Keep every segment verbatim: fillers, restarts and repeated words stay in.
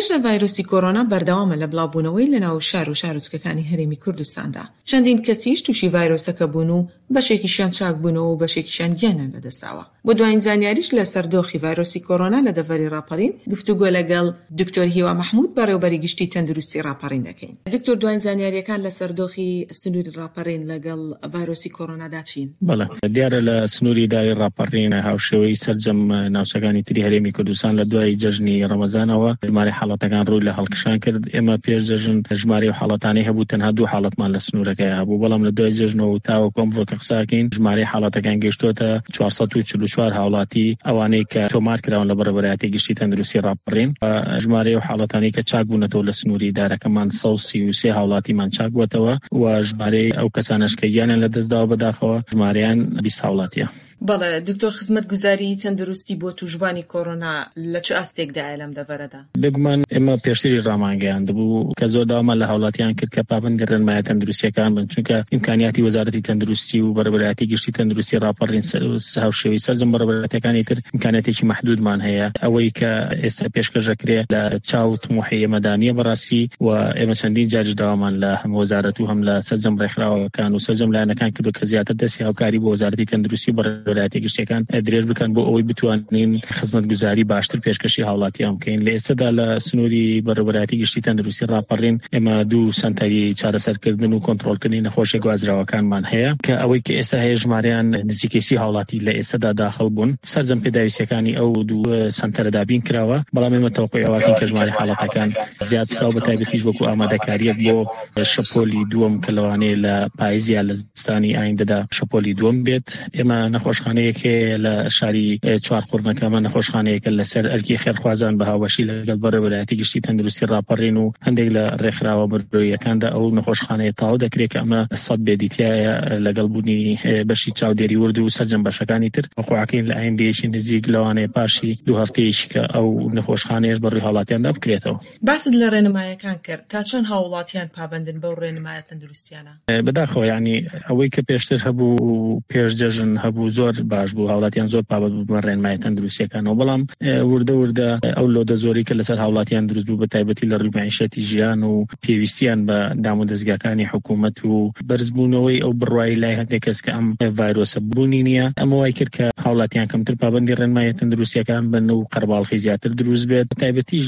هێرشە ڤایرۆسی کۆڕۆنا بەردەوامە لە بڵاوبوونەوەی لەناو شار و شارۆچکەکانی هەرێمی کوردستاندا. چەندین کەسیش تووشی ڤایرۆسەکە بوون و بەشێکیشیان چاک بوونەوە و بەشێکیشیان گیانیان لەدەستاوە. بۆ دوایین زانیاریش لە سەردۆخی ڤایرۆسی کۆڕۆنا لە دەڤەری ڕاپەڕین گفتوگۆ لەگەڵ دکتۆر هیوا مەحموود بەڕێوەبەری گشتی تەندروستی ڕاپەڕین دەکەین. دکتۆر، دوایین زانیاریەکان لە سەردۆخی سنووری ڕاپەڕین لەگەڵ ڤایرۆسی کۆڕۆنادا چین؟ بەڵێ، دیارە لە سنووری داری ڕاپەڕین هاوشێوەی سەرجەم ناوچەکانی تری هەرێمی کوردستان لە دوای جەژنی ڕەمەزانەوە ژمارەی حاڵەتەکان ڕووی لە هەڵکشان کرد. ئێمە پێش جەژن ژمارەی و حاڵەتانی هەبوو، تەنها دوو حاڵەتمان لە سنوورەکەی هەبوو، بەڵام لە دوای جەژنەوە تاوە کۆمڕۆ کە قساکەین ژمارەی حاڵەتەکان گەیشتوتە چوارسەد و چل و چوار هاوڵاتی ئەوانەی کە تۆمار کراون لە بەڕێوەبەری گشتی تەندروستی ڕاپەڕین. ژمارەی و حاڵەتانی کە چاک بوونەتەوە لە سنووری دارەکەمان سەد و سی و سێ هاوڵاتیمان چاک بووەتەوە و ژمارەی ئەو کەسانەش کە گیانیان لەدەستداوە بەداخەوە ژمارەیان بیست هاوڵاتیە. بەڵێ دکتۆر، خزمەتگوزاری تەندروستی بۆ توشبانی کۆڕۆنا لە چه ئاستێکدایە لەم دەڤەرەدا؟ بگومان ئێمە پێشتری ڕامانگەیان دەبوو کە زۆر داوامان لە هاوڵاتیان کرد کە پابەندی ڕێنمایە تەندروستیەکان بن، چونکە ئیمکانیاتی وەزارەتی تەندروستی و بەڕێوەبەری گشتی تەندروستی ڕاپەڕین هاوشێوەی سەرجەم بەڕێوەبەرەتەکانی تر ئیمکانیاتێکی محدودمان هەیە. ئەوەی کە ئێستا پێشکەشەکرێ لە چاو تموحی ئێمەدانیە بەڕاستی و ئێمە چەندین جاریش داوامان لە هەم وەزارەت و هەم لە سەرجەم ڕێکخراوەکان و سەرجەم لایەنەکان کردو کە زیاتر دەستی هاوکاری بۆ وەزارەتی تەندروستی و بەڕێوەبەری گشتیەکان درێژ بکەن بۆ ئەوەی بتوانین خزمەتگوزاری باشتر پێشکەشی هاوڵاتیان بکەین. لە ئێستادا لە سنووری بەڕێوەبەری گشتی تەندروستی ڕاپەڕین ئێمە دوو سەنتەری چارەسەرکردن و کۆنتڕۆڵکردنی نەخۆشیە گوازراوەکانمان هەیە کە ئەوەی کە ئێستا هەیە ژمارەیان نزیکەی سی هاوڵاتی لە ئێستادا داخڵ بوون. سەرجەم پێداویستیەکانی ئەو دوو سەنتەرە دابین کراوە، بەڵام ئێمە تەوەقعی ئەوەکەین کە ژمارەی حاڵەتەکان زیاد بکەوە، بەتایبەتیش وەکو ئامادەکاریەک بۆ شەپۆلی دووەم کە لەوانەیە لە پاییزیا لە زستانی ئایندەدا شەپۆلی دووەم بێت. ئێمە نەخۆشخانەیەک لە شاری چوار قورنەکەمە نەخۆشخانەیەکە لەسەر ئەرکی خێرخوازان بە هاوبەشی لەگەڵ بەڕێوەبەری گشتی تەندروستی ڕاپەڕین و هەندێک لە ڕێکخراوە بەرگریەکاندا ئەو نەخۆشخانەیە تاو دەکرێت کە ئەمە سەد بێدیتیایە لەگەڵ بوونی بەشی چاودێری ورد و سەرجەم بەشەکانی تر. بەخواکەین لە ئایندەیەکی نزیک لەوانەیە پاشی دوو هەفتەیەکی کە ئەو نەخۆشخانەیەش بەڕووی هاوڵاتیاندا بکرێتەوە. باست لە ڕێنمایەکان کرد، تا چەند هاوڵاتیان پابەندن بەو ڕێنمایە تەندروستیانە؟ بەداخەوە یعنی ئەوەی کە پێشتر هەبوو پێش جەژن هەبوو زۆر باش بوو، هاوڵاتیان زۆر پابەند بوو بە ڕێنمایە تەندروستیەکانەوە، بەڵام وردە وردە ئەو لۆدە زۆری کە لەسەر هاوڵاتیان دروست بوو بەتایبەتی لە ڕووی معیشەتی ژیان و پێویستیان بە دام و دەستگاکانی حکوومەت و بەرزبوونەوەی ئەو بڕوایی لای هەندێک کەس کە ئەم ڤایرۆسە بوونی نییە، ئەمە وای کرد کە هاوڵاتیان کەمتر پابەندی ڕێنمایە تەندروستیەکان بن و قەرباڵغی زیاتر دروست بێت. بەتایبەتیش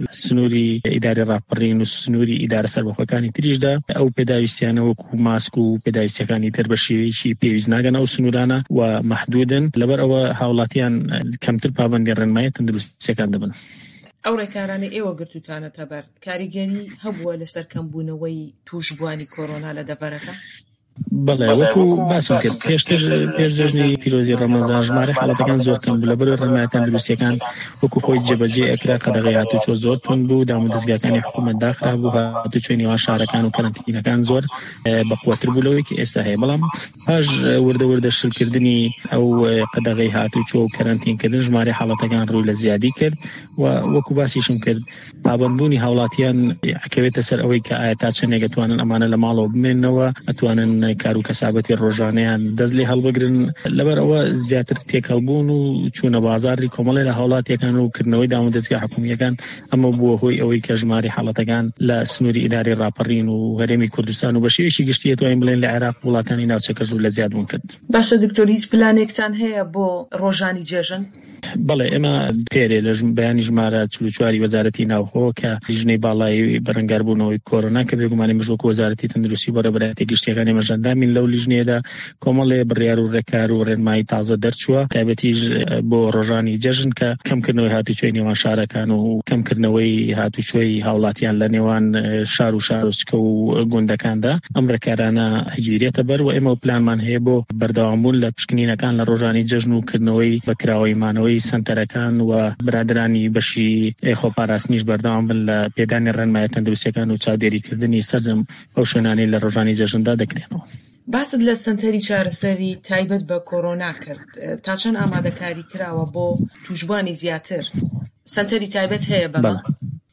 سنووری ئیداری ڕاپەڕین و سنووری ئیدارە سەربەخۆکانی تریشدا ئەو پێداویستیانە وەکو ماسک و پێداویستیەکانی تر بە شێوەیەکی پێویست ناگەن ئەو سنوورانە و محدودن، لەبەر ئەوە هاوڵاتیان کەمتر پابەندی ڕێنمایە تەندروستیەکان دەبن. ئەو ڕێکارانە ئێوە گرتوتانەتە بەر کاریگەری هەبووە لەسەر کەمبوونەوەی توشبوانی کۆڕۆنا لە دەڤەرەکە؟ بەڵێ، وەکو باسم کرد پێشتر پێش جەژنی پیرۆزی ڕەمەزان ژمارەی حاڵەتەکان زۆر کەم بوو، لەبەر ڕێنمایە تەندروستیەکان وەکو خۆی جێبەجێ ئەکرا، قەدەغەی هاتوچۆ زۆر تون بوو، دام و دەستگاکانی حکوومەت داخرا بوو، هاتوچۆی نێوان شارەکان و کەرەنتینەکان زۆر بەقووەتر بوو لەوەی کە ئێستا هەیە. بەڵام پاش وردە وردە شلکردنی ئەو قەدەغەی هاتوچۆ و کەرەنتینکردن ژمارەی حاڵەتەکان ڕووی لە زیادی کرد و وەکو باسیشم کرد پابەندبوونی هاوڵاتیان ئەکەوێتە سەر ئەوەی کە ئایا تا چەندێک ئەتوانن ئەمانە لە ماڵەوە بمێننەوە، ئەتوانن کار و کەسابەتی ڕۆژانەیان دەست لێ هەڵبگرن. لەبەر ئەوە زیاتر تێکەڵبوون و چوونە بازاری کۆمەڵی لە هاوڵاتیەکان و کردنەوەی دام و دەستگا حکوومیەکان ئەمە بووە هۆی ئەوەی کە ژمارەی حاڵەتەکان لە سنووری ئیداری ڕاپەڕین و هەرێمی کوردستان و بە شێوەیەکی گشتی توانین بڵێن لە عێراق وڵاتانی ناوچەکەش لە زیاد بوون کرد. باشە دکتۆر، هیچ پلانێکتان هەیە بۆ ڕۆژانی جێژن؟ بەڵێ، ئێمە پێرێ لە بەیانی ژمارە چل و چواری وەزارەتی ناوخۆ کە ژنەی باڵایی بەرەنگاربوونەوەی کۆڕۆنا کە بێگومانی مژوەکو وەزارەتی تەندروستی بەڕێوەبەری گشتیەکانی مەژەندامین لەو لیژنەیەدا کۆمەڵێ بڕیار و ڕێکار و ڕێنمایی تازە دەرچووە، تایبەتیش بۆ ڕۆژانی جەژن کە کەمکردنەوەی هاتوچۆی نێوان شارەکان و کەمکردنەوەی هاتوچۆی هاوڵاتیان لە نێوان شار و شارۆچکە و گوندەکاندا ئەم ڕێکارانە هەگیرێتە بەر و ئێمە پلانمان هەیە بۆ بەردەوامبوون لە پشکنینەکان لە ڕۆژانی جەژن و کردنەوەی بەکراوەی مانەوەی سنتەرەکان و برادرانی بەشی خۆپاراستنیش بەردەوام بن لە پێدانی ڕێنمایە تەندروستیەکان و چاودێریکردنی سەرجەم ئەو شوێنانەی لە ڕۆژانی جەژندا دەکرێنەوە. باست لە سنتەری چارەسەری تایبەت بە کۆڕۆنا کرد، تا چەند ئامادەکاری کراوە بۆ توشبوانی زیاتر؟ سنتەری تایبەت هەیە بەمە؟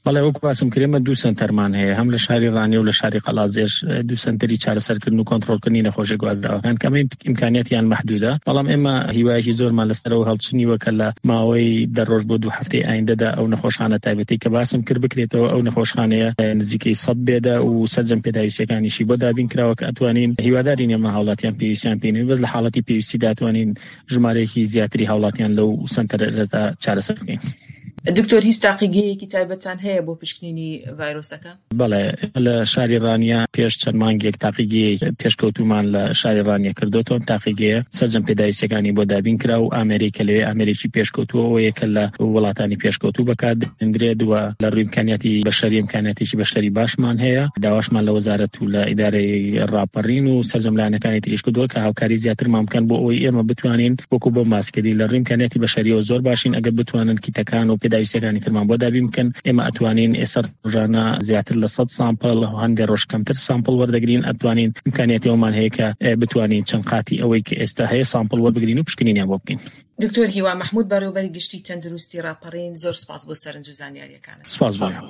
بەڵێ وەک باسم کردمە دوو سنتەرمان هەیە، هەم لە شاری ڕانی و لە شاری قەڵازێش دوو سنتەری چارەسەرکردن و کۆنتڕۆڵکردنی نەخۆشیە گوازراوەکان کە ئیمکانیەتیان محدودە، بەڵام ئێمە هیوایەکی زۆرمان لەسەرەوە هەڵچنیوە کە لە ماوەی دەڕۆژ بۆ دوو هەفتەی ئایندەدا ئەو نەخۆشخانە تایبەتی کە باسم کرد بکرێتەوە، ئەو نەخۆشخانەیە نزیکەی سەد بێدە و سەرجەم پێداویستیەکانیشی بۆ دابین کراوە کە ئەتوانین هیوادارین ئێمە هاوڵاتیان پێویستیان پێین، بەس لە حاڵەتی پێویستی داتوانین ژمارەیەکی زیاتری هاوڵاتیان لەو سنتەرەدا چارەسەر بکەین. دکتۆر هیچ تاقیگەیەکی تایبەتان هەیە بۆ پشکنینی ڤایرۆسەکە؟ بەڵێ لە شاری ڕانیا پێش چەند مانگێک تاقیگەیەک پێشکەوتومان لە شاری ڕانیا کردوتەوە، تاقیگەیە سەرجەم پێداویستیەکانی بۆ دابین کرا و ئامێریکا لەوێ ئامێریکی پێشکەوتووە و یەکە لە وڵاتانی پێشکەوتوو بەکاردێنرێت و لە ڕووی ئیمکانیەتی بەشەری ئیمکانیەتێکی بەشەری باشمان هەیە. داواشمان لە وەزارەت و لە ئیدارەی ڕاپەڕین و سەرجەم لایەنەکانی تریش کردووە کە هاوکاری زیاترمان بکەن بۆ ئەوەی ئێمە بتوانین وەکو بۆ ماسکردی لە ڕووی ئیمکانیەتی بەشەریەوە زۆر باشین، ئەگەر بتوانن کیتەکان و پێداویستیەکانی ترمان بۆ دابین بکەن ئێمە ئەتوانین ئێستا ڕۆژانە زیاتر لە سەد سامپڵ هەندێک ڕۆژ کەمتر سامپڵ وەردەگرین، ئەتوانین ئیمکانیەتی ئەومان هەیە کە بتوانین چەند قاتی ئەوەی کە ئێستا هەیە سامپڵ وەربگرین و پشکنینیان بۆ بکەین. دکتۆر هیوا مەحموود بەڕێوەبەری گشتی تەندروستی ڕاپەڕین، زۆر سپاس بۆ سەرنج و زانیاریەکانت. سپاس بۆ